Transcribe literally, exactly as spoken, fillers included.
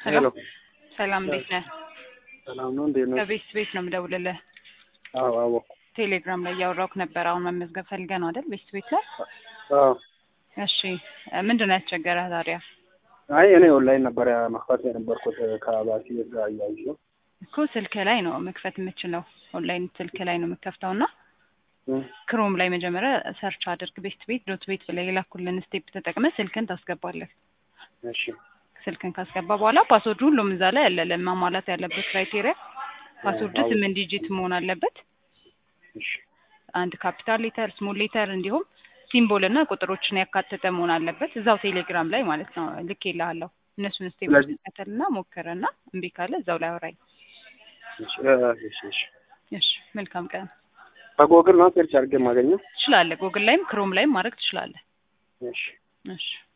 ሄሎ ሰላም እንዴት ነህ? ሰላም ነው እንዴት ነው? ከቤት ቤት ነው የምደውልልህ። አዎ አዎ ቴሌግራም ላይ እያወራሁህ ነበር። አሁን መመዝገብ ፈልገህ ነው አይደል? ቤት ቤት ላይ አዎ። እሺ ምንድን ነው ያስቸገረህ ታዲያ? አይ እኔ ኦንላይን ነበር መክፈት የነበርኩት ከባሲ ጋር እያየሁ እኮ ስልክ ላይ ነው መክፈት የምችለው። ኦንላይን ስልክ ላይ ነው የምከፍተውና ክሮም ላይ መጀመሪያ ሰርች አድርግ ቤት ቤት ዶት ቤት ብለህ የላኩልን ስቴፕ ተጠቅመህ ስልክን ታስገባለህ። እሺ ስልክን ካስገባ በኋላ ፓስወርድ ሁሉም እዛ ላይ አለ። ለማሟላት ያለበት ክራይቴሪያ ፓስወርድ ስምንት ዲጂት መሆን አለበት። እሺ አንድ ካፒታል ሌተር፣ ስሞል ሌተር እንዲሁም ሲምቦል እና ቁጥሮችን ያካተተ መሆን አለበት። እዛው ቴሌግራም ላይ ማለት ነው ልኬልሃለሁ። እነሱን ስቴፖች ተከተልና ሞክርና እምቢ ካለ እዛው ላይ አውራኝ። እሺ እሺ እሺ እሺ መልካም ቀን። በጎግል ነው ሰርች አድርጌ የማገኘው? ትችላለህ። ጎግል ላይም ክሮም ላይም ማድረግ ትችላለህ። እሺ እሺ